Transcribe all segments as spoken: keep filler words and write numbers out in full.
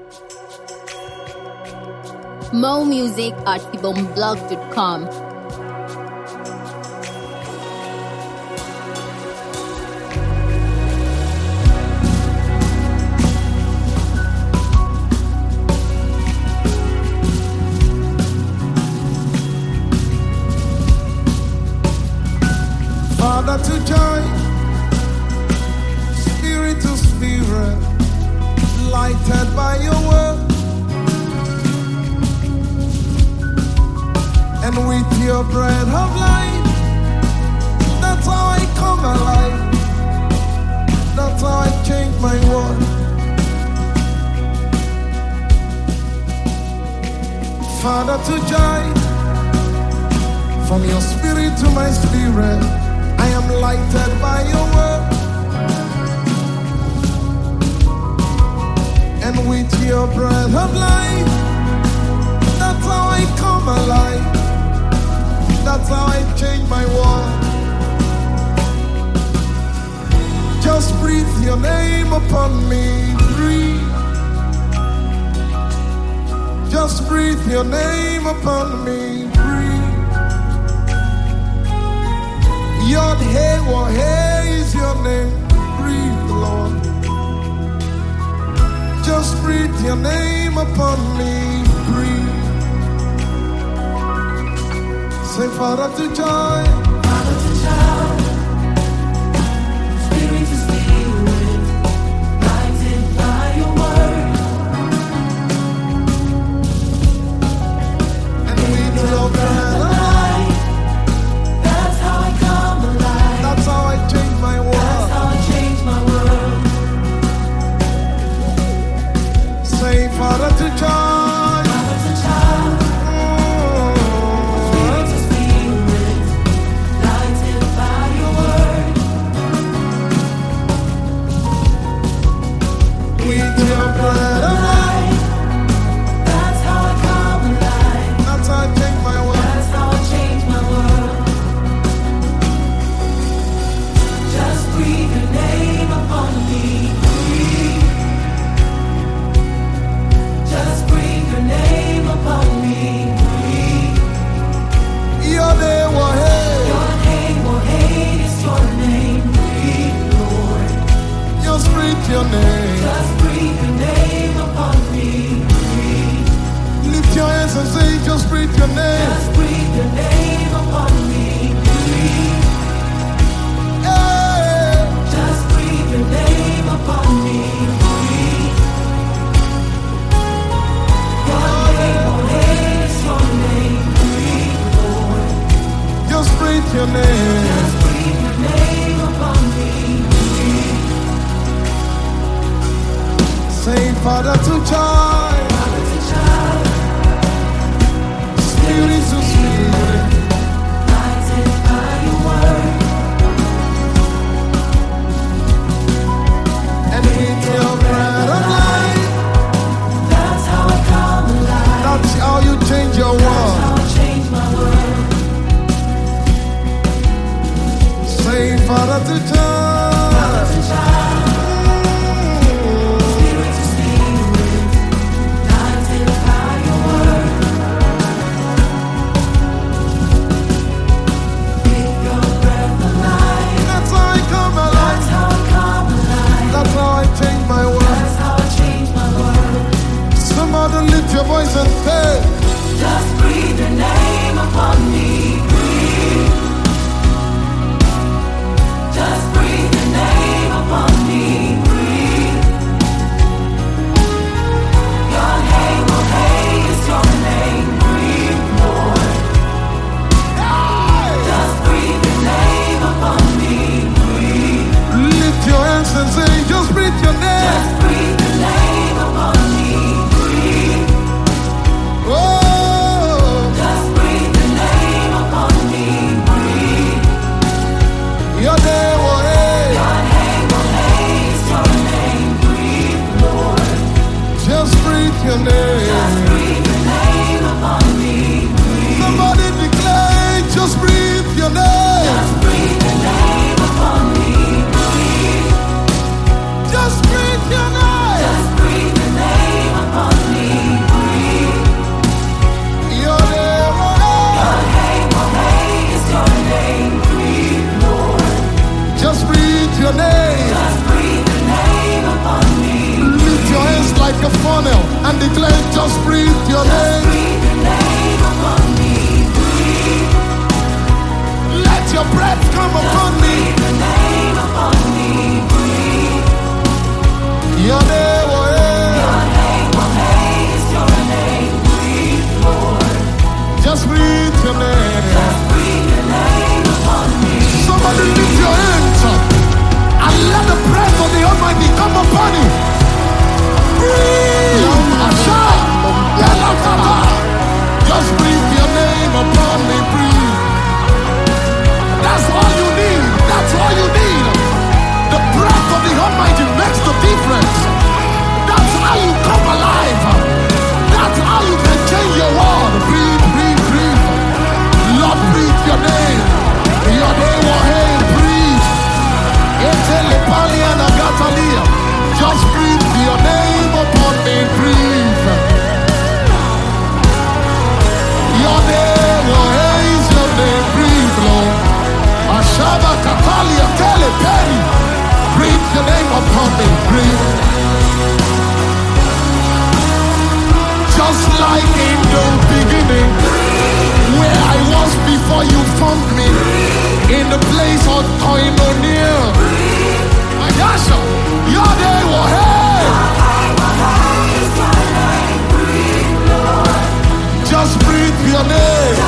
More music at ibomblog dot com. Father to joy, spirit to spirit, lighted by your word, and with your breath of life, that's how I come alive, that's how I change my world. Father to joy, from your spirit to my spirit, I am lighted by your word, and with your breath of life, that's how I come alive, that's how I change my world. Just breathe your name upon me, breathe. Just breathe your name upon me, breathe. Yod Hey Wah Hey is your name. Breathe, Lord. Just breathe your name upon me. Breathe. Say Father to joy, Father to child, spirit to spirit, lighted by your word, and with your breath of life, that's how I come alive. that's how I change my That's world. how I change my world. Say Father to joy, Father to child, spirit to spirit, lighted by your word, with your breath of life, that's how I come alive. that's how I change my world. That's how I change my world. Just breathe your name upon me. Breathe. Just breathe your name upon me. Breathe. Yod Hey Wah Hey, Your name, oh hey, is your name. Breathe, Lord. just breathe your name. Just breathe your name upon me. Breathe. Lift your hands and say, just breathe your name. Just breathe your name upon me. Breathe. Hey. Just breathe your name upon me. Breathe. Your name, oh hey, is your name. Breathe, Lord. Just breathe your name. Just breathe your name upon me. Breathe. Say Father to joy, Father to child, spirit to spirit, lighted by your word, and with your breath of life, that's how I come alive. that's how you change your That's world. how I change my world. Say Father to joy, Father to child, spirit to spirit, lighted by your word. With your breath of life, that's how I come that's alive, how I come alive. that's how I change my world. That's how I change my world. Somebody lift your voice and say, Just breathe your name upon me. Breathe. Just breathe your name upon me. Breathe. Your name, oh hey, is your name. Breathe, Lord. Just breathe your name upon me. Breathe. lift your hands and say, just breathe your name. Just breathe your name upon me. Breathe. Oh, Just breathe your name upon me. Breathe. your name, oh hey, Your name, oh hey, is your name. Breathe, Lord. just breathe your name. Just breathe your name upon me. Breathe. Somebody declare, just breathe your name. Just breathe your name upon me. Breathe. Just breathe your name. a funnel and declare, just breathe your name. Breathe your name upon me. Breathe. Let your breath come upon me. Breathe your name upon me. Breathe. Your name, oh yeah. Your name, oh hey, is your name. Breathe, Lord. Just breathe your name. Just breathe your name upon me. Somebody lift your hands up and let the breath of the Almighty come upon you. Breathe. Asha. Yalakaba. Just breathe your name upon me. Breathe. That's all you need. That's all you need. The breath of the Almighty makes the difference. That's how you come alive. That's how you can change your world. Breathe, breathe, breathe. Lord, breathe your name. Your name, oh hey, breathe. Etelepaliana Gatalia. Just breathe your name upon me. Breathe. Your name, oh hey, is your name. Breathe, Lord. Ashaba Katalia Teleperi. Breathe your name upon me. Breathe. Just like in the beginning, where I was before you formed me, in the place of koinonia. Ayasha, your name, oh hey. Just breathe your name.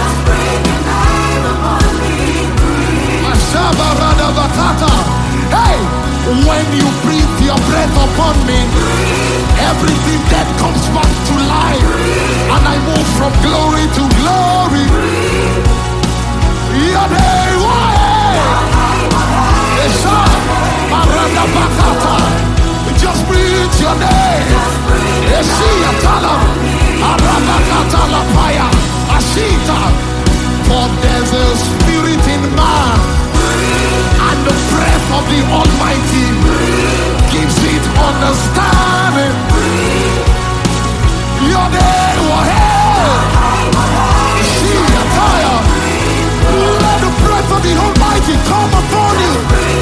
Ashaba Radavakata. Hey, when you breathe your breath upon me, everything that comes back to life, and I move from glory to glory. Your name, just breathe your name. For there's a spirit in man, and the breath of the Almighty gives it understanding. Your name, let the breath of the Almighty come upon you.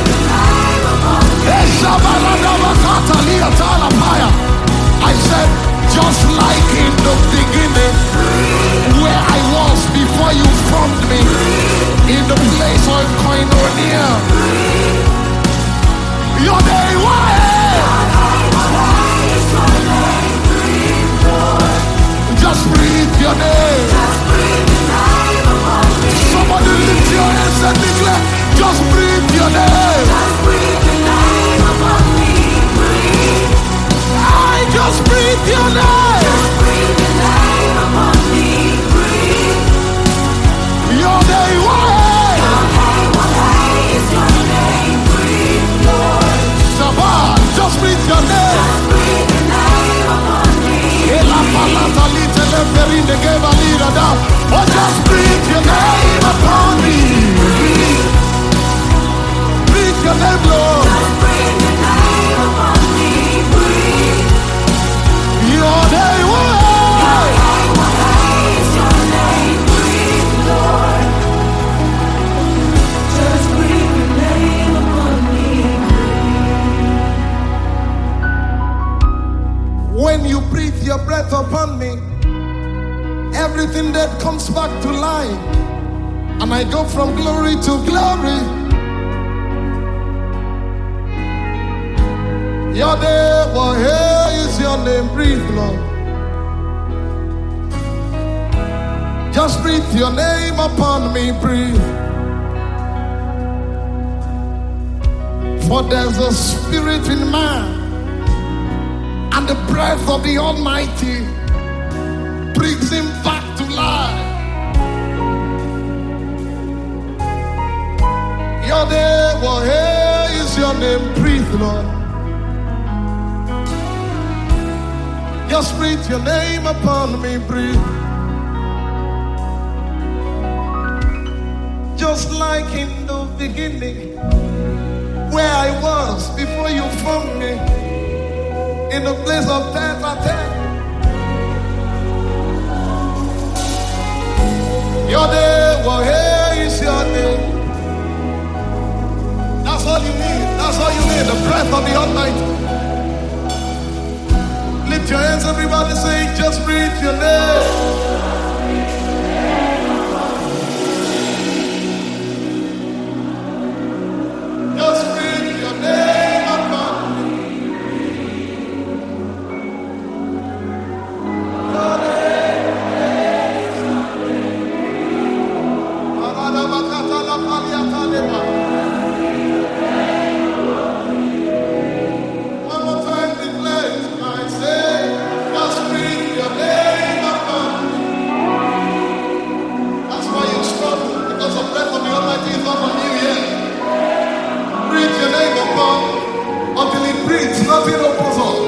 I said, just like in the beginning, where I was before you formed me, in the place of koinonia. Your name, just breathe your name. Somebody lift your hands and declare, just breathe your name. Just breathe your name upon me. Breathe. I just breathe your name. Just breathe your name upon me. Breathe. Your name, what? Your name, what is your name? Breathe, Lord. Shabbat, just breathe your name. Just breathe your name upon me. Oh, just breathe your name upon me. Breathe your name, Lord. Just breathe your name upon me. Breathe. Your name, what? Your name, what is your name? Breathe, Lord. Just breathe your name upon me. When you breathe your breath upon me, everything that comes back to life, and I go from glory to glory. Your name, oh hey, is your name. Breathe, Lord. Just breathe your name upon me. Breathe. For there's a spirit in man, and the breath of the Almighty brings him back to life. Your name, oh hey, is your name. Breathe, Lord. Just breathe your name upon me. Breathe. Just like in the beginning, where I was before you formed me, in the place of tete a tete. Your name, oh hey, is your name. That's all you need. That's all you need. The breath of the Almighty. Lift your hands. something opens up.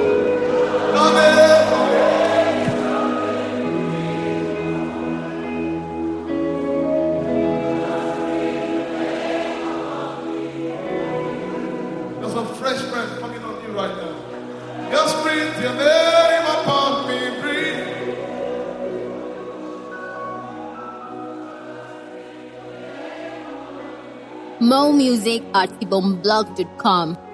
There's a fresh breath coming on you right now. Just breathe your name upon me, breathe. More music at ibomblog dot com.